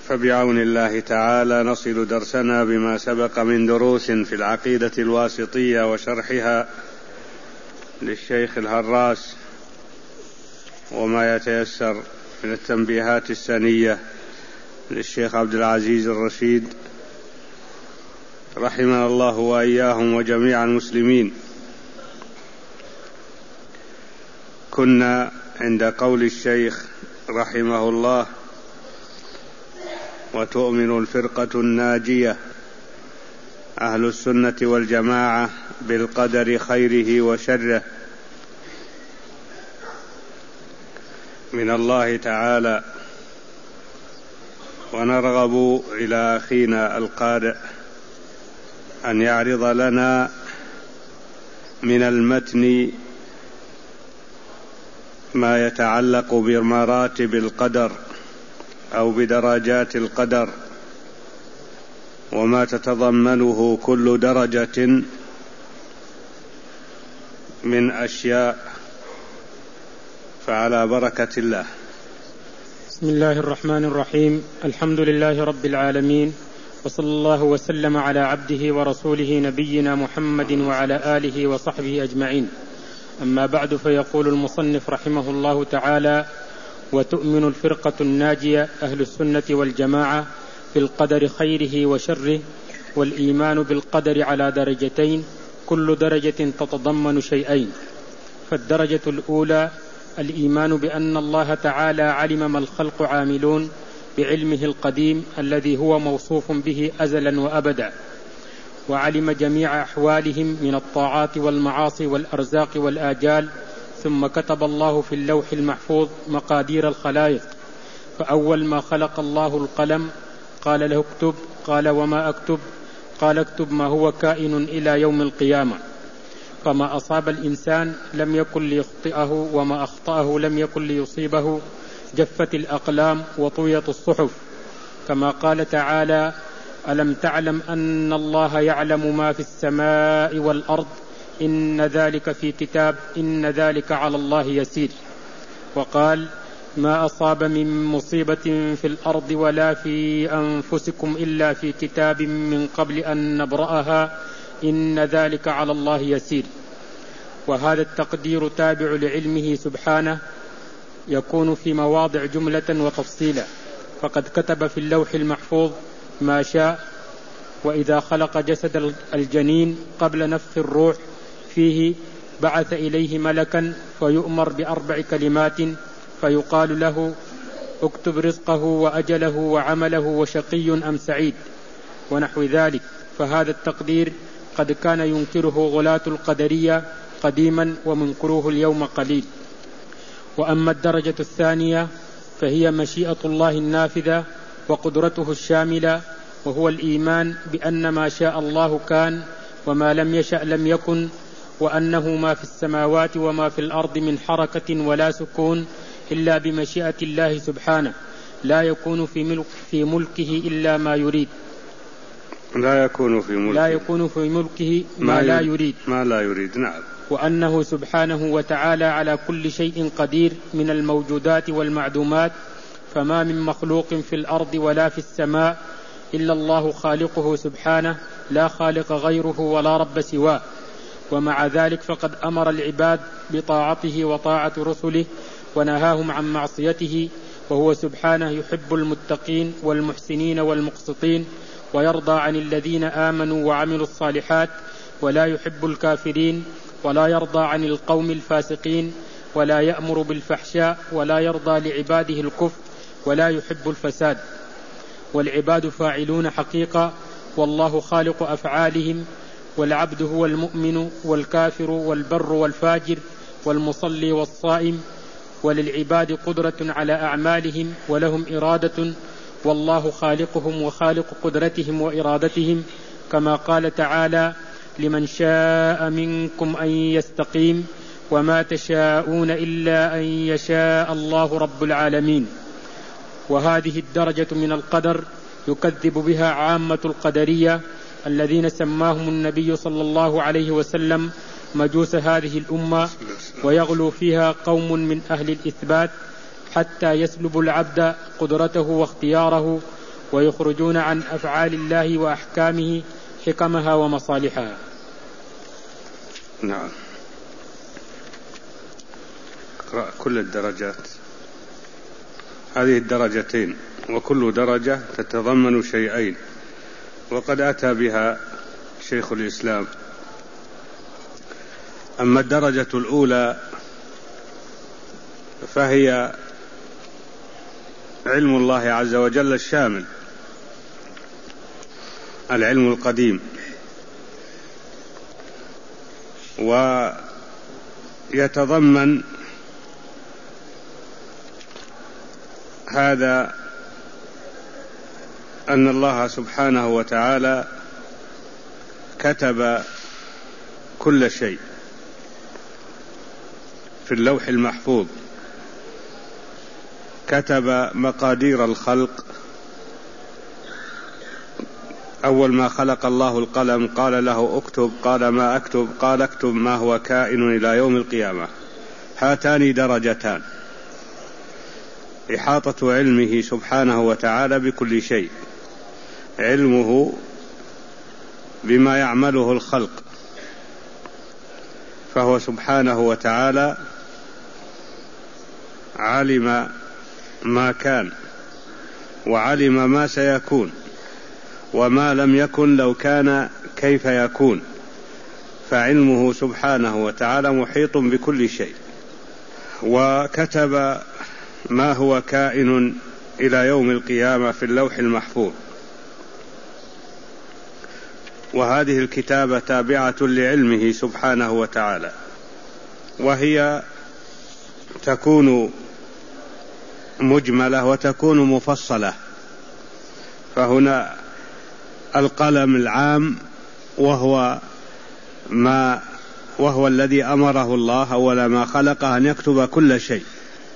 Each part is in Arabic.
فبعون الله تعالى نصل درسنا بما سبق من دروس في العقيدة الواسطية وشرحها للشيخ الهراس، وما يتيسر من التنبيهات السنية للشيخ عبد العزيز الرشيد رحمنا الله وإياهم وجميع المسلمين. كنا عند قول الشيخ رحمه الله: وتؤمن الفرقة الناجية أهل السنة والجماعة بالقدر خيره وشره من الله تعالى. ونرغب إلى أخينا القارئ أن يعرض لنا من المتن ما يتعلق بمراتب القدر أو بدرجات القدر، وما تتضمنه كل درجة من أشياء، فعلى بركة الله. بسم الله الرحمن الرحيم. الحمد لله رب العالمين، وصلى الله وسلم على عبده ورسوله نبينا محمد وعلى آله وصحبه أجمعين. أما بعد، فيقول المصنف رحمه الله تعالى: وتؤمن الفرقة الناجية أهل السنة والجماعة بالقدر خيره وشره، والإيمان بالقدر على درجتين، كل درجة تتضمن شيئين. فالدرجة الأولى الإيمان بأن الله تعالى علم ما الخلق عاملون بعلمه القديم الذي هو موصوف به أزلا وأبدا، وعلم جميع أحوالهم من الطاعات والمعاصي والأرزاق والآجال، ثم كتب الله في اللوح المحفوظ مقادير الخلائق. فأول ما خلق الله القلم قال له اكتب، قال وما أكتب؟ قال اكتب ما هو كائن إلى يوم القيامة. فما أصاب الإنسان لم يكن ليخطئه، وما أخطأه لم يكن ليصيبه. جفت الأقلام وطويت الصحف، كما قال تعالى: ألم تعلم أن الله يعلم ما في السماء والأرض، إن ذلك في كتاب، إن ذلك على الله يسير. وقال: ما أصاب من مصيبة في الأرض ولا في أنفسكم إلا في كتاب من قبل أن نبرأها، إن ذلك على الله يسير. وهذا التقدير تابع لعلمه سبحانه، يكون في مواضع جملة وتفصيلا، فقد كتب في اللوح المحفوظ ما شاء. وإذا خلق جسد الجنين قبل نفخ الروح فيه بعث إليه ملكا فيؤمر ب4 كلمات، فيقال له: اكتب رزقه وأجله وعمله وشقي أم سعيد، ونحو ذلك. فهذا التقدير قد كان ينكره غلاة القدرية قديما، ومنكروه اليوم قليل. وأما الدرجة الثانية فهي مشيئة الله النافذة وقدرته الشاملة، وهو الإيمان بأن ما شاء الله كان، وما لم يشأ لم يكن، وأنه ما في السماوات وما في الأرض من حركة ولا سكون إلا بمشيئة الله سبحانه، لا يكون في ملكه إلا ما يريد. لا يكون في ملكه ما لا يريد. نعم. وأنه سبحانه وتعالى على كل شيء قدير من الموجودات والمعدومات، فما من مخلوق في الأرض ولا في السماء إلا الله خالقه سبحانه، لا خالق غيره ولا رب سواه. ومع ذلك فقد أمر العباد بطاعته وطاعة رسله، ونهاهم عن معصيته، وهو سبحانه يحب المتقين والمحسنين والمقسطين، ويرضى عن الذين آمنوا وعملوا الصالحات، ولا يحب الكافرين، ولا يرضى عن القوم الفاسقين، ولا يأمر بالفحشاء، ولا يرضى لعباده الكفر، ولا يحب الفساد. والعباد فاعلون حقيقة، والله خالق أفعالهم، والعبد هو المؤمن والكافر والبر والفاجر والمصلي والصائم، وللعباد قدرة على أعمالهم ولهم إرادة، والله خالقهم وخالق قدرتهم وإرادتهم، كما قال تعالى: لمن شاء منكم أن يستقيم، وما تشاءون إلا أن يشاء الله رب العالمين. وهذه الدرجة من القدر يكذب بها عامة القدرية الذين سماهم النبي صلى الله عليه وسلم مجوس هذه الأمة، ويغلو فيها قوم من أهل الإثبات حتى يسلب العبد قدرته واختياره ويخرجون عن أفعال الله وأحكامه حكمها ومصالحها. نعم. اقرأ كل الدرجات، هذه الدرجتين، وكل درجة تتضمن شيئين، وقد أتى بها شيخ الإسلام. أما الدرجة الأولى فهي علم الله عز وجل الشامل، العلم القديم، ويتضمن هذا أن الله سبحانه وتعالى كتب كل شيء في اللوح المحفوظ، كتب مقادير الخلق. أول ما خلق الله القلم قال له اكتب، قال ما أكتب؟ قال اكتب ما هو كائن إلى يوم القيامة. هاتان درجتان، إحاطة علمه سبحانه وتعالى بكل شيء، علمه بما يعمله الخلق، فهو سبحانه وتعالى علم ما كان، وعلم ما سيكون، وما لم يكن لو كان كيف يكون، فعلمه سبحانه وتعالى محيط بكل شيء. وكتب ما هو كائن إلى يوم القيامة في اللوح المحفوظ، وهذه الكتابة تابعة لعلمه سبحانه وتعالى، وهي تكون مجملة وتكون مفصلة. فهنا القلم العام وهو الذي أمره الله أول ما خلقه أن يكتب كل شيء.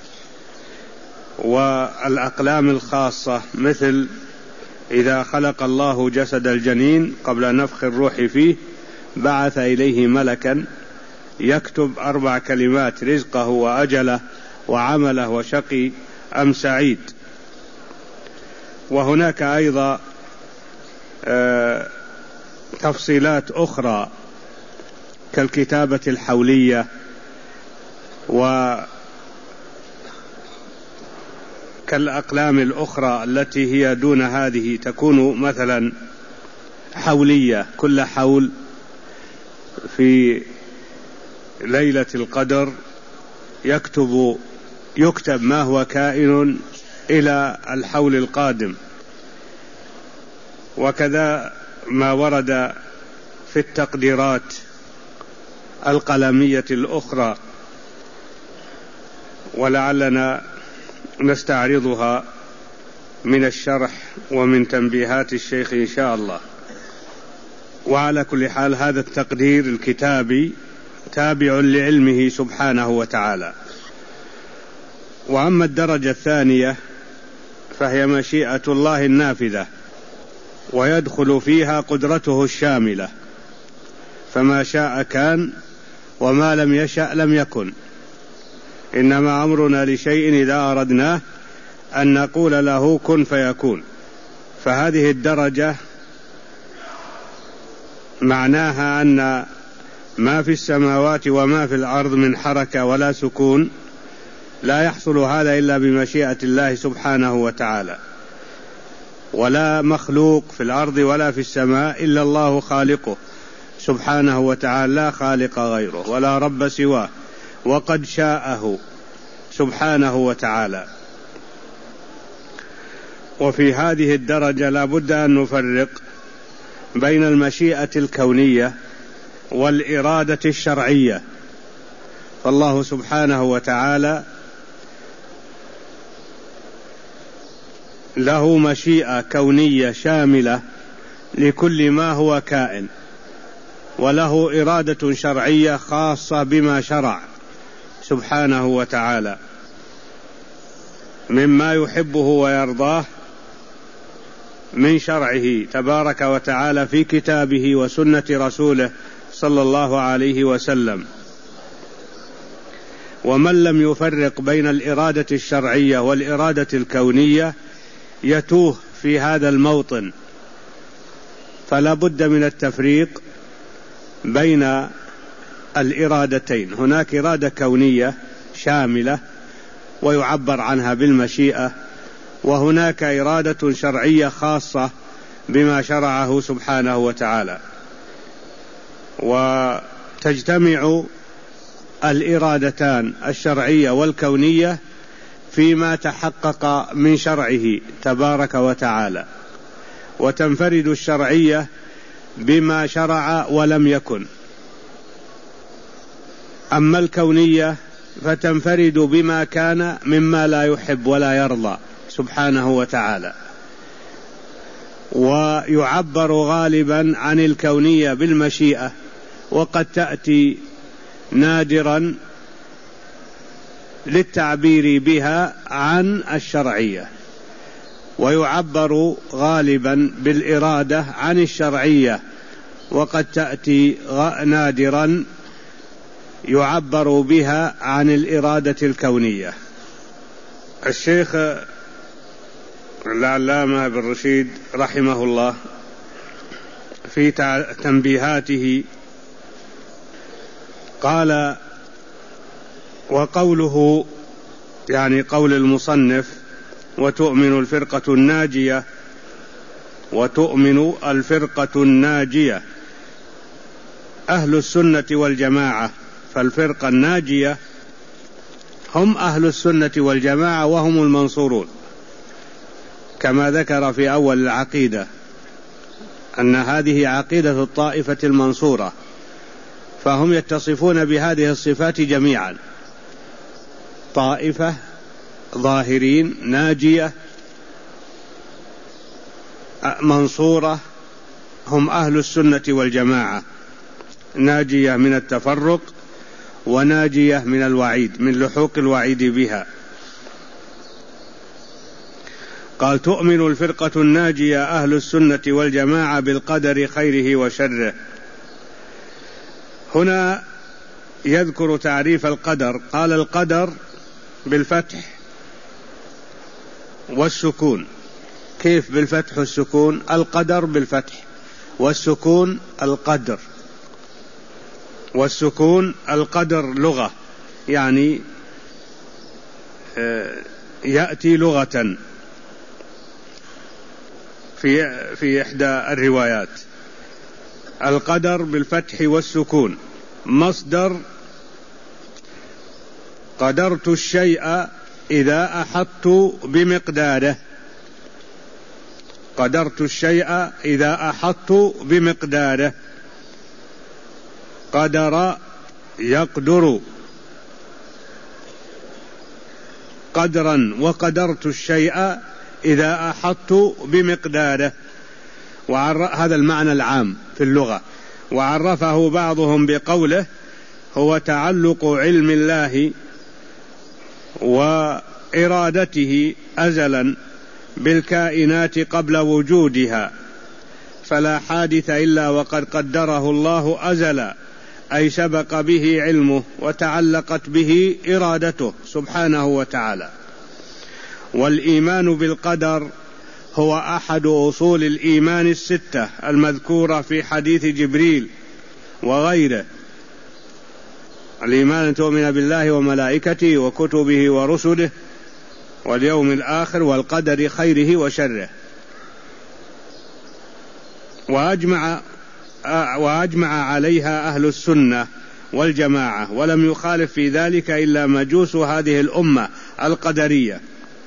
والأقلام الخاصة مثل إذا خلق الله جسد الجنين قبل نفخ الروح فيه بعث إليه ملكا يكتب 4 كلمات: رزقه وأجله وعمله وشقي أم سعيد. وهناك أيضا تفصيلات أخرى كالكتابة الحولية وكالأقلام الأخرى التي هي دون هذه، تكون مثلا حولية، كل حول في ليلة القدر يكتب ما هو كائن إلى الحول القادم. وكذا ما ورد في التقديرات القلمية الأخرى، ولعلنا نستعرضها من الشرح ومن تنبيهات الشيخ إن شاء الله. وعلى كل حال هذا التقدير الكتابي تابع لعلمه سبحانه وتعالى. وأما الدرجة الثانية فهي مشيئة الله النافذة، ويدخل فيها قدرته الشاملة، فما شاء كان وما لم يشأ لم يكن. إنما أمرنا لشيء إذا أردناه أن نقول له كن فيكون. فهذه الدرجة معناها أن ما في السماوات وما في الأرض من حركة ولا سكون لا يحصل هذا إلا بمشيئة الله سبحانه وتعالى، ولا مخلوق في الأرض ولا في السماء إلا الله خالقه سبحانه وتعالى، لا خالق غيره ولا رب سواه، وقد شاءه سبحانه وتعالى. وفي هذه الدرجة لا بد أن نفرق بين المشيئة الكونية والإرادة الشرعية. فالله سبحانه وتعالى له مشيئة كونية شاملة لكل ما هو كائن، وله إرادة شرعية خاصة بما شرع سبحانه وتعالى مما يحبه ويرضاه من شرعه تبارك وتعالى في كتابه وسنة رسوله صلى الله عليه وسلم. ومن لم يفرق بين الإرادة الشرعية والإرادة الكونية يتوه في هذا الموطن، فلا بد من التفريق بين الإرادتين. هناك إرادة كونية شاملة ويعبر عنها بالمشيئة، وهناك إرادة شرعية خاصة بما شرعه سبحانه وتعالى. وتجتمع الإرادتان الشرعية والكونية فيما تحقق من شرعه تبارك وتعالى، وتنفرد الشرعية بما شرع ولم يكن، أما الكونية فتنفرد بما كان مما لا يحب ولا يرضى سبحانه وتعالى. ويعبر غالبا عن الكونية بالمشيئة، وقد تأتي نادرا للتعبير بها عن الشرعية، ويعبر غالبا بالإرادة عن الشرعية، وقد تأتي نادرا يعبر بها عن الإرادة الكونية. الشيخ العلامة ابن رشيد رحمه الله في تنبيهاته قال: وقوله يعني قول المصنف وتؤمن الفرقة الناجية، وتؤمن الفرقة الناجية أهل السنة والجماعة، فالفرقة الناجية هم أهل السنة والجماعة وهم المنصورون، كما ذكر في أول العقيدة أن هذه عقيدة الطائفة المنصورة، فهم يتصفون بهذه الصفات جميعا: طائفة، ظاهرين، ناجية، منصورة، هم أهل السنة والجماعة، ناجية من التفرق وناجية من الوعيد، من لحوق الوعيد بها. قال: تؤمن الفرقة الناجية أهل السنة والجماعة بالقدر خيره وشره. هنا يذكر تعريف القدر، قال: القدر بالفتح والسكون. كيف بالفتح والسكون؟ القدر بالفتح، والسكون القدر، والسكون القدر لغة، يعني يأتي لغة في إحدى الروايات. القدر بالفتح والسكون مصدر قدرت الشيء إذا أحطت بمقداره، قدرت الشيء إذا أحطت بمقداره، قدر يقدر قدرا، وقدرت الشيء إذا أحطت بمقداره. هذا المعنى العام في اللغة. وعرفه بعضهم بقوله: هو تعلق علم الله وإرادته أزلا بالكائنات قبل وجودها، فلا حادث إلا وقد قدره الله أزلا، أي سبق به علمه وتعلقت به إرادته سبحانه وتعالى. والإيمان بالقدر هو أحد أصول الإيمان الستة المذكورة في حديث جبريل وغيره: الإيمان أن تؤمن بالله وملائكته وكتبه ورسله واليوم الآخر والقدر خيره وشره. وأجمع عليها أهل السنة والجماعة، ولم يخالف في ذلك إلا مجوس هذه الأمة القدرية.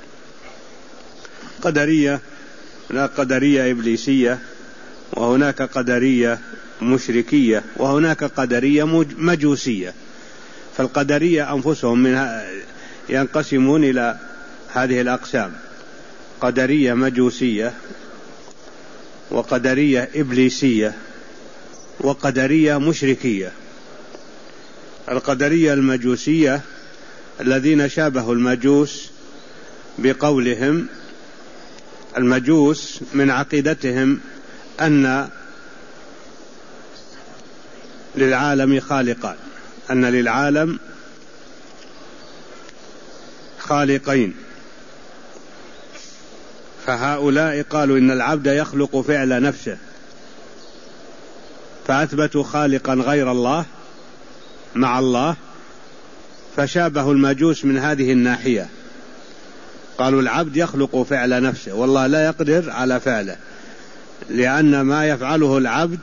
هناك قدرية إبليسية، وهناك قدرية مشركية، وهناك قدرية مجوسية. فالقدرية أنفسهم ينقسمون إلى هذه الأقسام: قدرية مجوسية، وقدرية إبليسية، وقدرية مشركية. القدرية المجوسية الذين شابهوا المجوس بقولهم، المجوس من عقيدتهم أن للعالم خالقان، أن للعالم خالقين، فهؤلاء قالوا إن العبد يخلق فعل نفسه، فأثبتوا خالقا غير الله مع الله، فشابه المجوس من هذه الناحية. قالوا العبد يخلق فعل نفسه والله لا يقدر على فعله، لأن ما يفعله العبد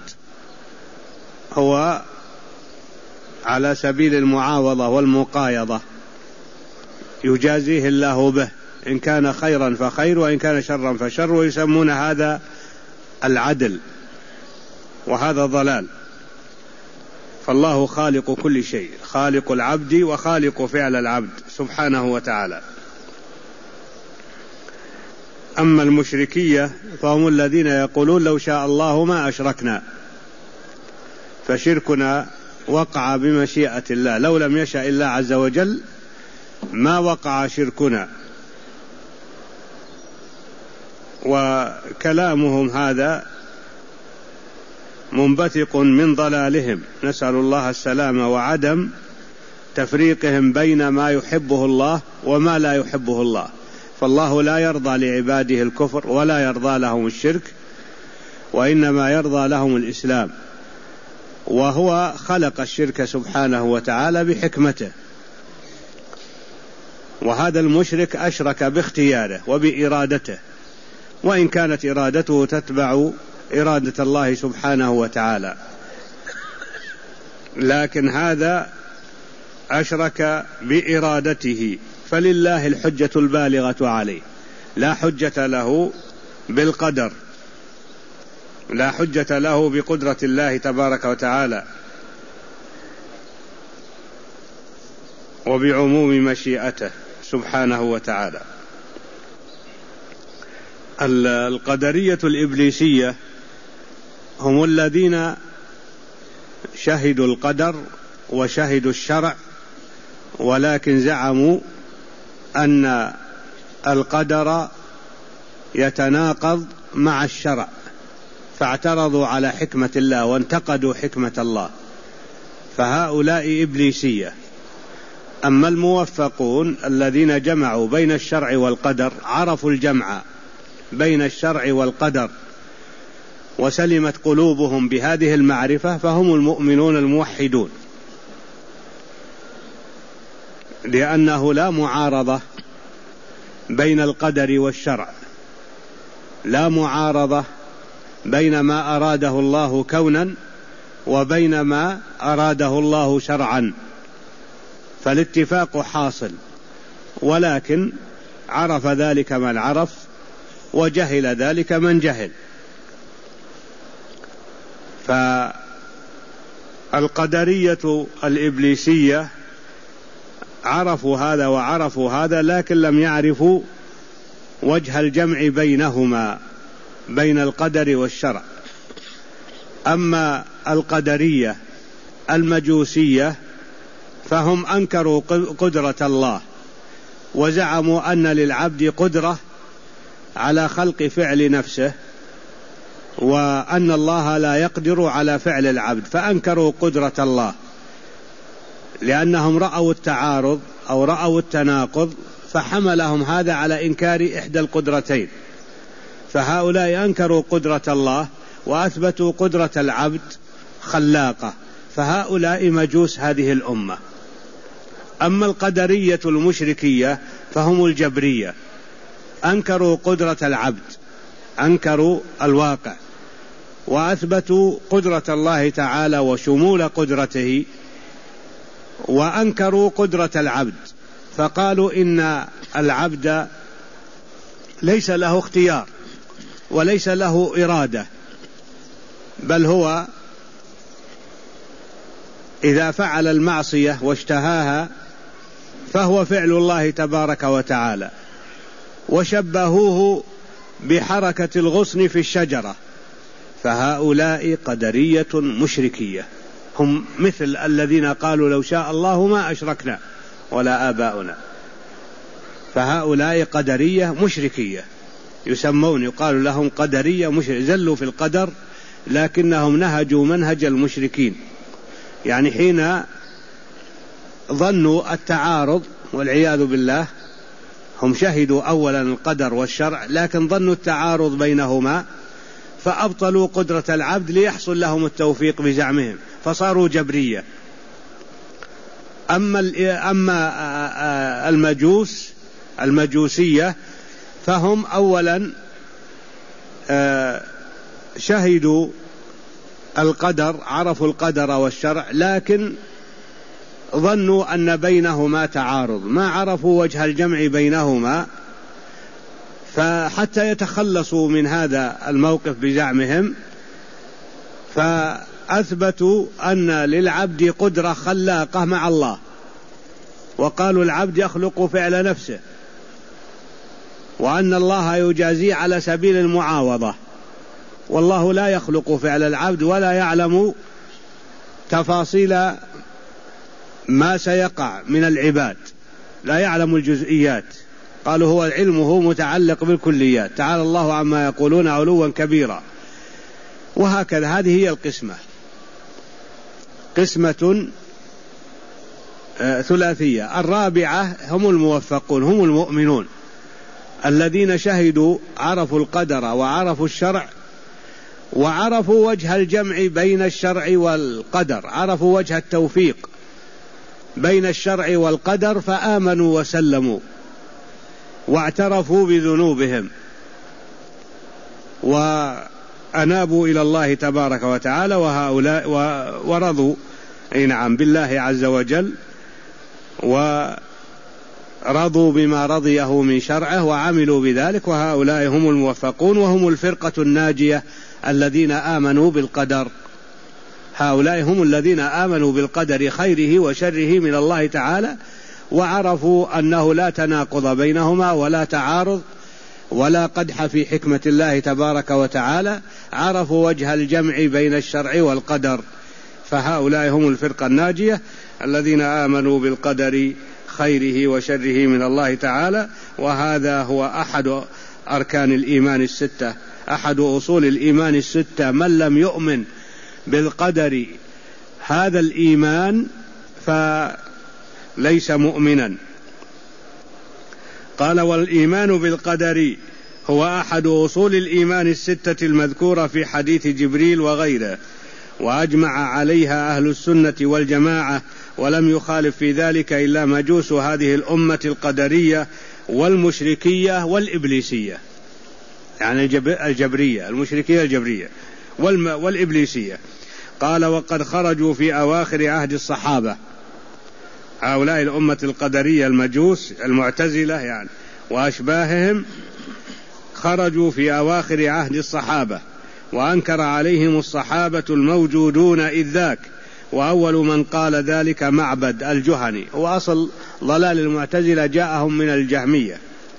هو على سبيل المعاوضة والمقايضة، يجازيه الله به، إن كان خيرا فخير وإن كان شرا فشر، ويسمون هذا العدل، وهذا ضلال. فالله خالق كل شيء، خالق العبد وخالق فعل العبد سبحانه وتعالى. أما المشركية فهم الذين يقولون لو شاء الله ما أشركنا، فشركنا وقع بمشيئة الله، لو لم يشاء الله عز وجل ما وقع شركنا. وكلامهم هذا منبثق من ضلالهم، نسأل الله السلامة، وعدم تفريقهم بين ما يحبه الله وما لا يحبه الله. فالله لا يرضى لعباده الكفر ولا يرضى لهم الشرك، وإنما يرضى لهم الإسلام، وهو خلق الشرك سبحانه وتعالى بحكمته. وهذا المشرك أشرك باختياره وبإرادته، وإن كانت إرادته تتبع إرادة الله سبحانه وتعالى، لكن هذا أشرك بإرادته، فلله الحجة البالغة عليه، لا حجة له بالقدر، لا حجة له بقدرة الله تبارك وتعالى وبعموم مشيئته سبحانه وتعالى. القدرية الإبليسية هم الذين شهدوا القدر وشهدوا الشرع، ولكن زعموا أن القدر يتناقض مع الشرع، فاعترضوا على حكمة الله وانتقدوا حكمة الله، فهؤلاء إبليسية. أما الموفقون الذين جمعوا بين الشرع والقدر، عرفوا الجمع بين الشرع والقدر وسلمت قلوبهم بهذه المعرفة، فهم المؤمنون الموحدون، لأنه لا معارضة بين القدر والشرع، لا معارضة بين ما أراده الله كونا وبين ما أراده الله شرعا، فالاتفاق حاصل، ولكن عرف ذلك من عرف وجهل ذلك من جهل. فالقدرية الإبليسية عرفوا هذا وعرفوا هذا، لكن لم يعرفوا وجه الجمع بينهما، بين القدر والشرع. أما القدرية المجوسية فهم أنكروا قدرة الله، وزعموا أن للعبد قدرة على خلق فعل نفسه، وأن الله لا يقدر على فعل العبد، فأنكروا قدرة الله لأنهم رأوا التعارض أو رأوا التناقض، فحملهم هذا على إنكار إحدى القدرتين. فهؤلاء أنكروا قدرة الله وأثبتوا قدرة العبد خلاقة، فهؤلاء مجوس هذه الأمة. أما القدرية المشركية فهم الجبرية، أنكروا قدرة العبد، أنكروا الواقع، وأثبتوا قدرة الله تعالى وشمول قدرته، وأنكروا قدرة العبد، فقالوا إن العبد ليس له اختيار وليس له إرادة، بل هو إذا فعل المعصية واشتهاها فهو فعل الله تبارك وتعالى، وشبهوه بحركة الغصن في الشجرة. فهؤلاء قدرية مشركية، هم مثل الذين قالوا لو شاء الله ما أشركنا ولا آباؤنا. فهؤلاء قدرية مشركية، يسمون يقال لهم قدرية مشركية، زلوا في القدر لكنهم نهجوا منهج المشركين، يعني حين ظنوا التعارض والعياذ بالله هم شهدوا أولا القدر والشرع لكن ظنوا التعارض بينهما فأبطلوا قدرة العبد ليحصل لهم التوفيق بزعمهم فصاروا جبرية. أما المجوسية فهم أولا شهدوا القدر، عرفوا القدر والشرع لكن ظنوا أن بينهما تعارض، ما عرفوا وجه الجمع بينهما، فحتى يتخلصوا من هذا الموقف بزعمهم فأثبتوا أن للعبد قدرة خلاقة مع الله، وقالوا العبد يخلق فعل نفسه، وأن الله يجازي على سبيل المعاوضة، والله لا يخلق فعل العبد ولا يعلم تفاصيل ما سيقع من العباد، لا يعلم الجزئيات. قالوا هو علمه متعلق بالكليات، تعالى الله عما يقولون علوا كبيرا. وهكذا هذه هي القسمة، قسمة ثلاثية. الرابعة هم الموفقون، هم المؤمنون الذين شهدوا، عرفوا القدر وعرفوا الشرع وعرفوا وجه الجمع بين الشرع والقدر، عرفوا وجه التوفيق بين الشرع والقدر فآمنوا وسلموا واعترفوا بذنوبهم وأنابوا إلى الله تبارك وتعالى، وهؤلاء ورضوا بالله عز وجل ورضوا بما رضيه من شرعه وعملوا بذلك، وهؤلاء هم الموفقون وهم الفرقة الناجية الذين آمنوا بالقدر. هؤلاء هم الذين آمنوا بالقدر خيره وشره من الله تعالى، وعرفوا أنه لا تناقض بينهما ولا تعارض ولا قدح في حكمة الله تبارك وتعالى، عرفوا وجه الجمع بين الشرع والقدر، فهؤلاء هم الفرقة الناجية الذين آمنوا بالقدر خيره وشره من الله تعالى. وهذا هو أحد أركان الإيمان الستة، أحد أصول الإيمان الستة. من لم يؤمن بالقدر هذا الإيمان فليس مؤمنا. قال والإيمان بالقدر هو أحد أصول الإيمان الستة المذكورة في حديث جبريل وغيره، وأجمع عليها أهل السنة والجماعة، ولم يخالف في ذلك إلا مجوس هذه الأمة القدرية والمشركية والإبليسية، يعني الجبرية، المشركية الجبرية والإبليسية. قال وقد خرجوا في أواخر عهد الصحابة، هؤلاء الأمة القدرية المجوس المعتزلة وأشباههم، خرجوا في أواخر عهد الصحابة، وأنكر عليهم الصحابة الموجودون إذ ذاك. وأول من قال ذلك معبد الجهني، وأصل ضلال المعتزلة جاءهم من الجهمية.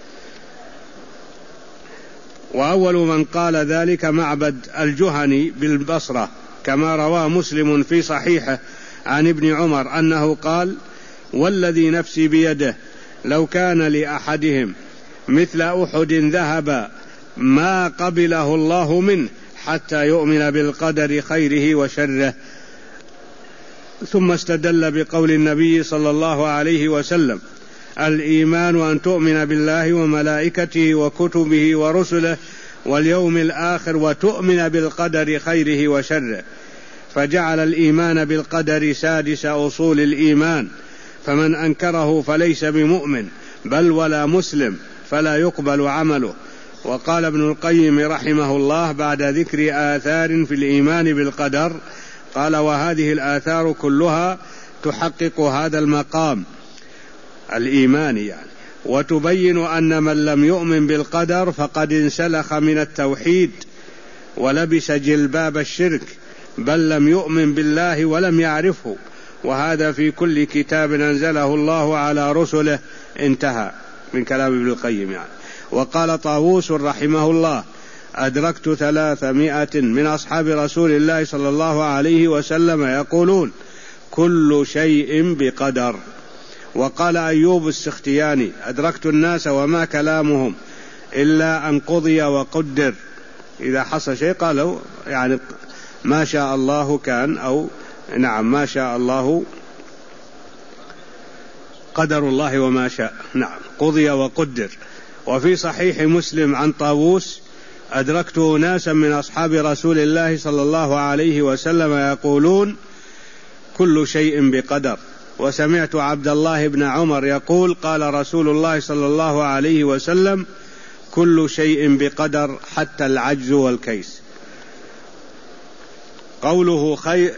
وأول من قال ذلك معبد الجهني بالبصرة، كما روى مسلم في صحيحه عن ابن عمر أنه قال والذي نفسي بيده لو كان لأحدهم مثل أحد ذهب ما قبله الله منه حتى يؤمن بالقدر خيره وشره. ثم استدل بقول النبي صلى الله عليه وسلم الإيمان أن تؤمن بالله وملائكته وكتبه ورسله واليوم الآخر وتؤمن بالقدر خيره وشره، فجعل الإيمان بالقدر سادس أصول الإيمان، فمن أنكره فليس بمؤمن بل ولا مسلم، فلا يقبل عمله. وقال ابن القيم رحمه الله بعد ذكر آثار في الإيمان بالقدر، قال وهذه الآثار كلها تحقق هذا المقام الإيماني، وتبين أن من لم يؤمن بالقدر فقد انسلخ من التوحيد ولبس جلباب الشرك، بل لم يؤمن بالله ولم يعرفه، وهذا في كل كتاب أنزله الله على رسله. انتهى من كلام ابن القيم. وقال طاووس رحمه الله أدركت 300 من أصحاب رسول الله صلى الله عليه وسلم يقولون كل شيء بقدر. وقال أيوب السختياني أدركت الناس وما كلامهم إلا أن قضي وقدر، إذا حصل شيء قالوا ما شاء الله كان، أو ما شاء الله قدر الله وما شاء. نعم، قضي وقدر. وفي صحيح مسلم عن طاووس: أدركت ناسا من أصحاب رسول الله صلى الله عليه وسلم يقولون: كل شيء بقدر. وسمعت عبد الله بن عمر يقول: قال رسول الله صلى الله عليه وسلم: كل شيء بقدر حتى العجز والكيس. قوله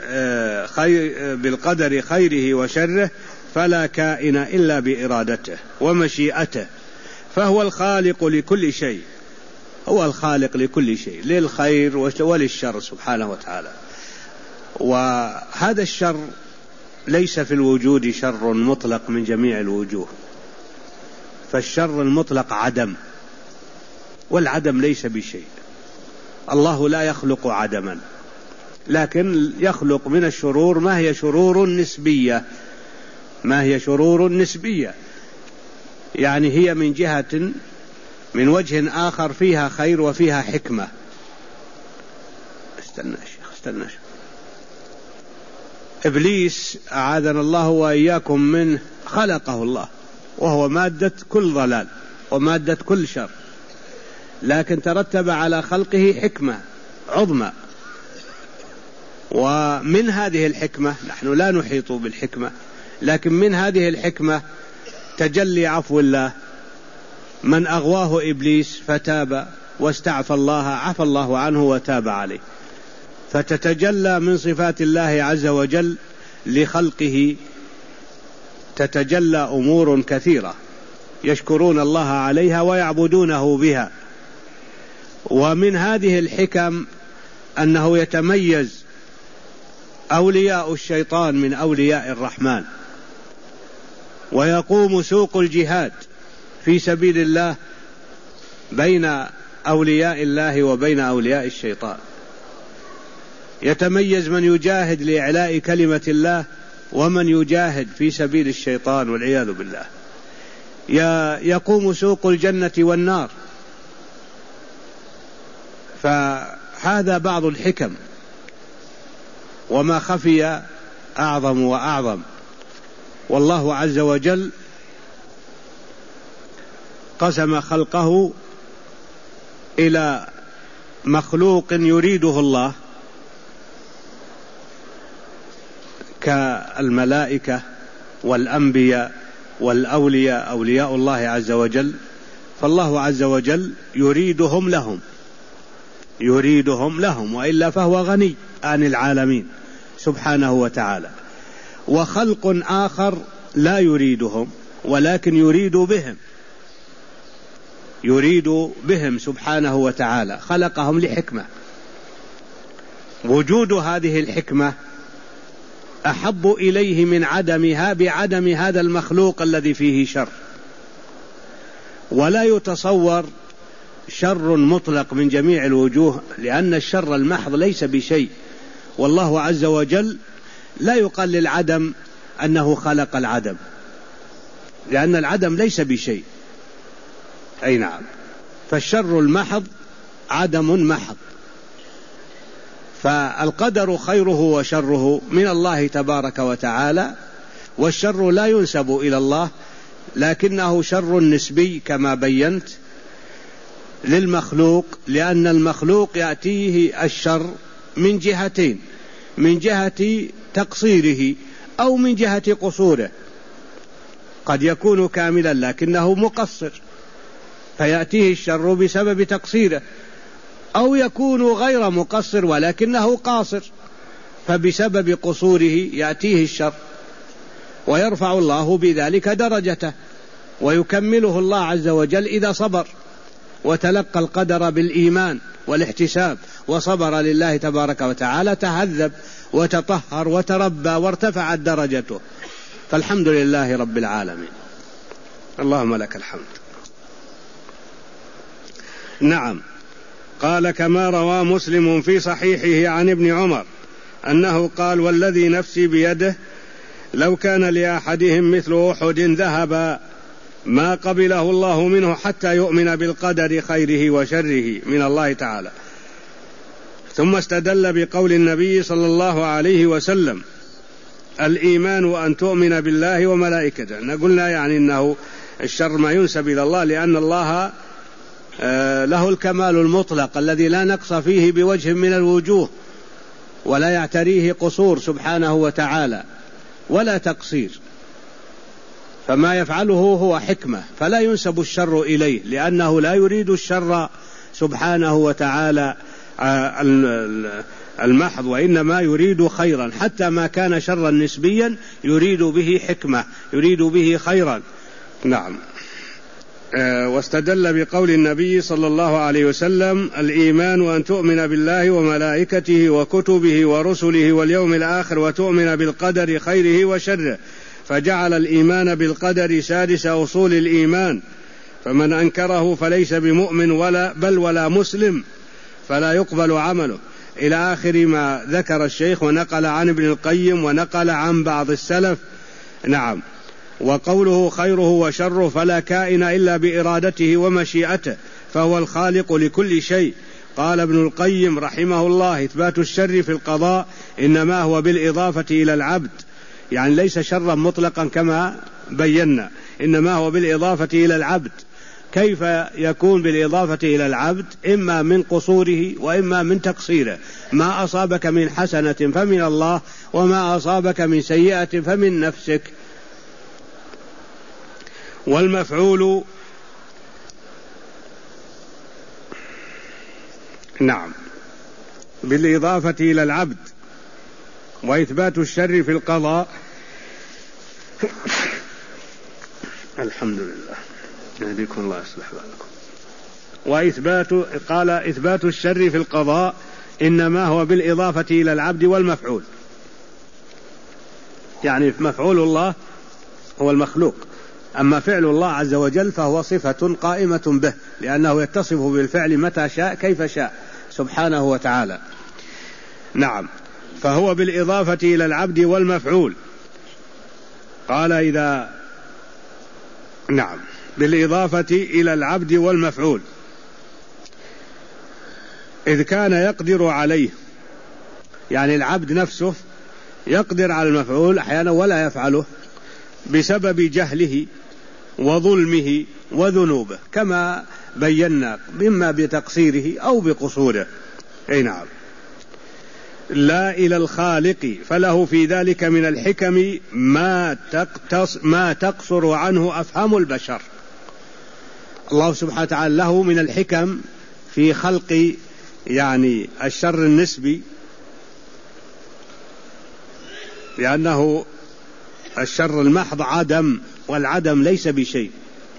بالقدر خيره وشره فلا كائن إلا بإرادته ومشيئته، فهو الخالق لكل شيء، هو الخالق لكل شيء، للخير وللشر سبحانه وتعالى. وهذا الشر ليس في الوجود شر مطلق من جميع الوجوه، فالشر المطلق عدم، والعدم ليس بشيء. الله لا يخلق عدما، لكن يخلق من الشرور ما هي شرور نسبية، ما هي شرور نسبية، يعني هي من جهة من وجه آخر فيها خير وفيها حكمة. استنى شيخ. إبليس أعاذنا الله وإياكم منه خلقه الله وهو مادة كل ضلال ومادة كل شر، لكن ترتب على خلقه حكمة عظمى. ومن هذه الحكمة، نحن لا نحيط بالحكمة، لكن من هذه الحكمة تجلي عفو الله. من أغواه إبليس فتاب واستعفى الله عفى الله عنه وتاب عليه، فتتجلى من صفات الله عز وجل لخلقه، تتجلى أمور كثيرة يشكرون الله عليها ويعبدونه بها. ومن هذه الحكم أنه يتميز أولياء الشيطان من أولياء الرحمن، ويقوم سوق الجهاد في سبيل الله بين أولياء الله وبين أولياء الشيطان. يتميز من يجاهد لإعلاء كلمة الله ومن يجاهد في سبيل الشيطان والعياذ بالله. يقوم سوق الجنة والنار. فهذا بعض الحكم، وما خفي أعظم وأعظم. والله عز وجل قسم خلقه إلى مخلوق يريده الله كالملائكة والأنبياء والأولياء، أولياء الله عز وجل، فالله عز وجل يريدهم لهم وإلا فهو غني عن العالمين سبحانه وتعالى. وخلق آخر لا يريدهم ولكن يريد بهم سبحانه وتعالى، خلقهم لحكمة. وجود هذه الحكمة أحب إليه من عدمها بعدم هذا المخلوق الذي فيه شر. ولا يتصور شر مطلق من جميع الوجوه، لأن الشر المحض ليس بشيء، والله عز وجل لا يقال للعدم أنه خلق العدم، لأن العدم ليس بشيء. أي نعم، فالشر المحض عدم محض. فالقدر خيره وشره من الله تبارك وتعالى، والشر لا ينسب إلى الله، لكنه شر نسبي كما بينت للمخلوق، لأن المخلوق يأتيه الشر من جهتين: من جهة تقصيره أو من جهة قصوره. قد يكون كاملا لكنه مقصر فيأتيه الشر بسبب تقصيره، أو يكون غير مقصر ولكنه قاصر فبسبب قصوره يأتيه الشر، ويرفع الله بذلك درجته ويكمله الله عز وجل إذا صبر وتلقى القدر بالإيمان والاحتساب وصبر لله تبارك وتعالى، تهذب وتطهر وتربى وارتفعت درجته. فالحمد لله رب العالمين. اللهم لك الحمد. نعم. قال: كما روى مسلم في صحيحه عن ابن عمر أنه قال: والذي نفسي بيده لو كان لأحدهم مثل أحد ذهبا ما قبله الله منه حتى يؤمن بالقدر خيره وشره من الله تعالى. ثم استدل بقول النبي صلى الله عليه وسلم: الإيمان أن تؤمن بالله وملائكته. قلنا يعني أنه الشر ما ينسب إلى الله، لأن الله له الكمال المطلق الذي لا نقص فيه بوجه من الوجوه، ولا يعتريه قصور سبحانه وتعالى ولا تقصير، فما يفعله هو حكمة، فلا ينسب الشر إليه، لأنه لا يريد الشر سبحانه وتعالى المحض، وإنما يريد خيرا، حتى ما كان شرا نسبيا يريد به حكمة، يريد به خيرا. نعم. واستدل بقول النبي صلى الله عليه وسلم: الإيمان أن تؤمن بالله وملائكته وكتبه ورسله واليوم الآخر وتؤمن بالقدر خيره وشره، فجعل الإيمان بالقدر سادس أصول الإيمان، فمن أنكره فليس بمؤمن ولا مسلم، فلا يقبل عمله، إلى آخر ما ذكر الشيخ، ونقل عن ابن القيم ونقل عن بعض السلف. نعم. وقوله خيره وشره فلا كائن إلا بإرادته ومشيئته، فهو الخالق لكل شيء. قال ابن القيم رحمه الله: إثبات الشر في القضاء إنما هو بالإضافة إلى العبد، يعني ليس شرا مطلقا كما بينا، إنما هو بالإضافة إلى العبد. كيف يكون بالإضافة إلى العبد؟ إما من قصوره وإما من تقصيره. ما أصابك من حسنة فمن الله، وما أصابك من سيئة فمن نفسك. والمفعول نعم بالإضافة إلى العبد. وإثبات الشر في القضاء الحمد لله يهديكم الله يصلح بالكم. قال إثبات الشر في القضاء إنما هو بالإضافة إلى العبد والمفعول، يعني مفعول الله هو المخلوق، أما فعل الله عز وجل فهو صفة قائمة به، لأنه يتصف بالفعل متى شاء كيف شاء سبحانه وتعالى. نعم. فهو بالإضافة إلى العبد والمفعول. قال نعم بالإضافة إلى العبد والمفعول، إذ كان يقدر عليه، يعني العبد نفسه يقدر على المفعول أحيانا ولا يفعله بسبب جهله وظلمه وذنوبه، كما بينا، إما بتقصيره أو بقصوره. أي نعم. لا إلى الخالق، فله في ذلك من الحكم ما تقصر عنه أفهام البشر. الله سبحانه وتعالى له من الحكم في خلق يعني الشر النسبي، لأنه الشر المحض عدم، والعدم ليس بشيء،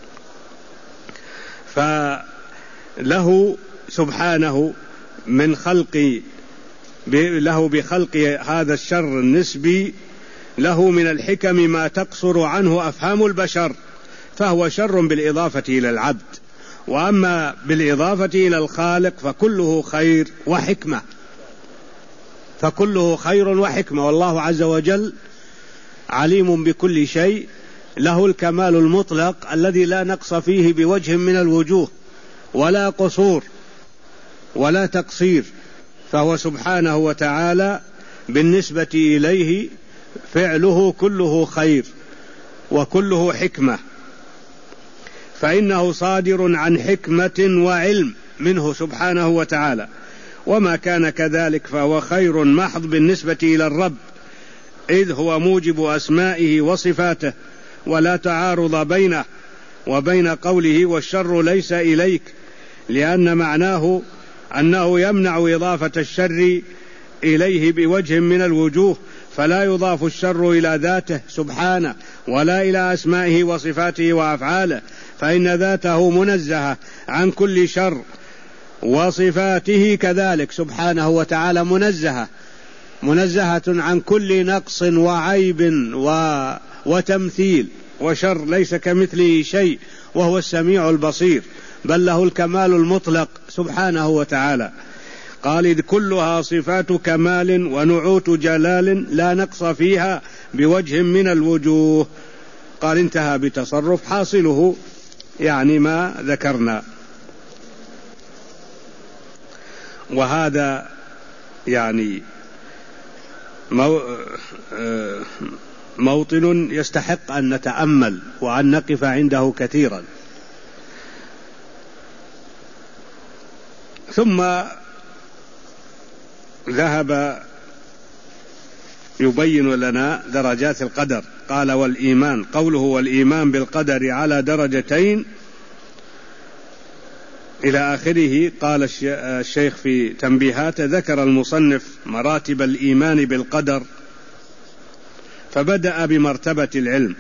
فله سبحانه من خلق له بخلق هذا الشر النسبي، له من الحكم ما تقصر عنه أفهام البشر، فهو شر بالإضافة إلى العبد. وأما بالإضافة إلى الخالق فكله خير وحكمة، فكله خير وحكمة، والله عز وجل عليم بكل شيء، له الكمال المطلق الذي لا نقص فيه بوجه من الوجوه، ولا قصور ولا تقصير، فهو سبحانه وتعالى بالنسبة إليه فعله كله خير وكله حكمة، فإنه صادر عن حكمة وعلم منه سبحانه وتعالى. وما كان كذلك فهو خير محض بالنسبة إلى الرب، إذ هو موجب أسمائه وصفاته، ولا تعارض بينه وبين قوله والشر ليس إليك، لأن معناه أنه يمنع إضافة الشر إليه بوجه من الوجوه، فلا يضاف الشر إلى ذاته سبحانه ولا إلى أسمائه وصفاته وأفعاله، فإن ذاته منزهة عن كل شر، وصفاته كذلك سبحانه وتعالى منزهة عن كل نقص وعيب وتمثيل وشر، ليس كمثله شيء، وهو السميع البصير، بل له الكمال المطلق سبحانه وتعالى. قال إذ كلها صفات كمال ونعوت جلال لا نقص فيها بوجه من الوجوه. قال انتهى بتصرف، حاصله يعني ما ذكرنا. وهذا يعني موطن يستحق أن نتأمل وأن نقف عنده كثيرا. ثم ذهب يبين لنا درجات القدر. قال والإيمان، قوله والإيمان بالقدر على درجتين إلى آخره. قال الشيخ في تنبيهاته ذكر المصنف مراتب الإيمان بالقدر، فبدأ بمرتبة العلم.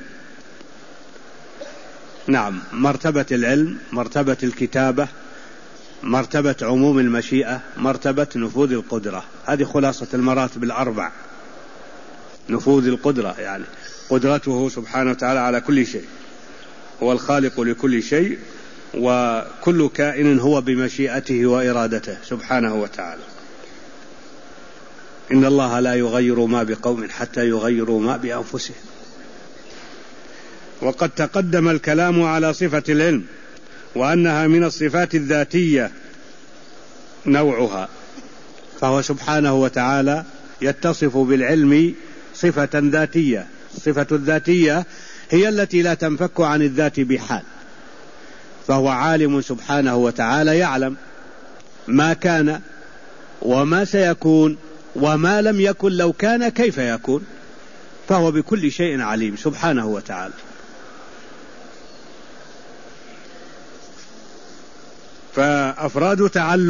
نعم، مرتبة العلم، مرتبة الكتابة، مرتبة عموم المشيئة، مرتبة نفوذ القدرة. هذه خلاصة المراتب الأربع. نفوذ القدرة يعني قدرته سبحانه وتعالى على كل شيء، هو الخالق لكل شيء، وكل كائن هو بمشيئته وإرادته سبحانه وتعالى. إن الله لا يغير ما بقوم حتى يغيروا ما بأنفسهم. وقد تقدم الكلام على صفة العلم وأنها من الصفات الذاتية نوعها، فهو سبحانه وتعالى يتصف بالعلم صفة ذاتية. الصفة الذاتية هي التي لا تنفك عن الذات بحال، فهو عالم سبحانه وتعالى، يعلم ما كان وما سيكون وما لم يكن لو كان كيف يكون، فهو بكل شيء عليم سبحانه وتعالى. فأفراد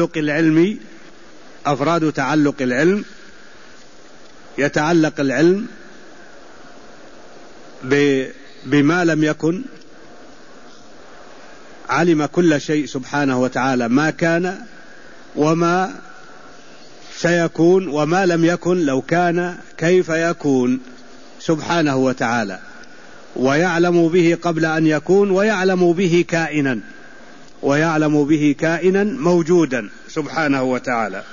تعلق العلم يتعلق العلم بما لم يكن، علم كل شيء سبحانه وتعالى، ما كان وما سيكون وما لم يكن لو كان كيف يكون سبحانه وتعالى، ويعلم به قبل أن يكون، ويعلم به كائنا موجودا سبحانه وتعالى.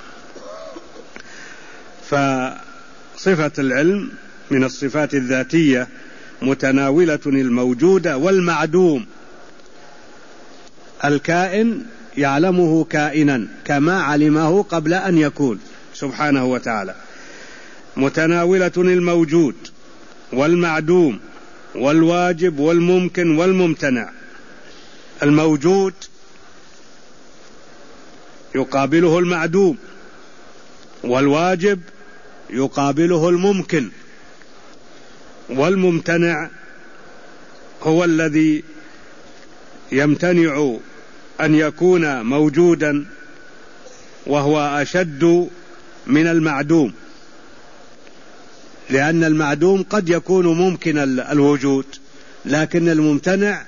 فصفة العلم من الصفات الذاتية متناولة الموجود والمعدوم. الكائن يعلمه كائنا كما علمه قبل أن يكون سبحانه وتعالى، متناولة الموجود والمعدوم والواجب والممكن والممتنع. الموجود يقابله المعدوم، والواجب يقابله الممكن، والممتنع هو الذي يمتنع أن يكون موجودا، وهو أشد من المعدوم، لأن المعدوم قد يكون ممكن الوجود، لكن الممتنع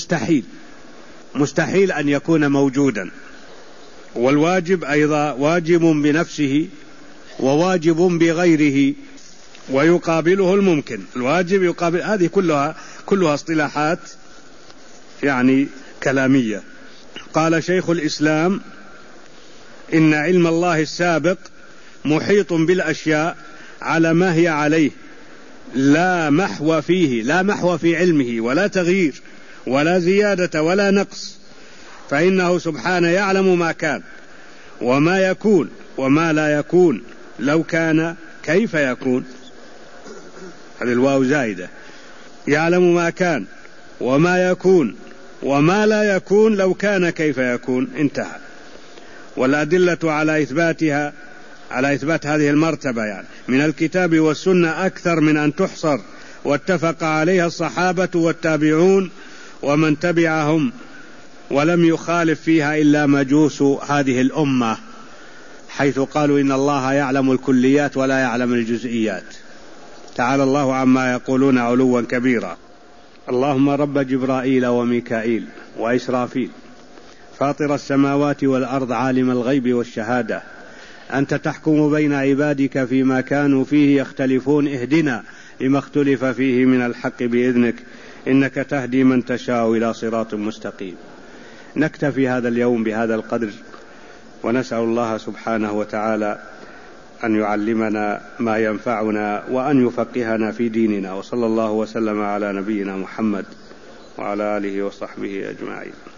مستحيل أن يكون موجودا. والواجب أيضا واجب بنفسه وواجب بغيره، ويقابله الممكن. الواجب يقابل، هذه كلها اصطلاحات يعني كلامية. قال شيخ الإسلام إن علم الله السابق محيط بالأشياء على ما هي عليه، لا محو فيه، لا محو في علمه ولا تغيير ولا زيادة ولا نقص، فإنه سبحانه يعلم ما كان وما يكون وما لا يكون لو كان كيف يكون. هذه الواو زائدة. يعلم ما كان وما يكون وما لا يكون لو كان كيف يكون. انتهى. والأدلة على إثبات هذه المرتبة يعني من الكتاب والسنة أكثر من أن تحصر، واتفق عليها الصحابة والتابعون ومن تبعهم، ولم يخالف فيها إلا مجوس هذه الأمة، حيث قالوا إن الله يعلم الكليات ولا يعلم الجزئيات. تعالى الله عما يقولون علوا كبيرا. اللهم رب جبرائيل وميكائيل وإسرافيل، فاطر السماوات والأرض، عالم الغيب والشهادة، أنت تحكم بين عبادك فيما كانوا فيه يختلفون، اهدنا لما اختلف فيه من الحق بإذنك، إنك تهدي من تشاء إلى صراط مستقيم. نكتفي هذا اليوم بهذا القدر، ونسأل الله سبحانه وتعالى أن يعلمنا ما ينفعنا وأن يفقهنا في ديننا، وصلى الله وسلم على نبينا محمد وعلى آله وصحبه أجمعين.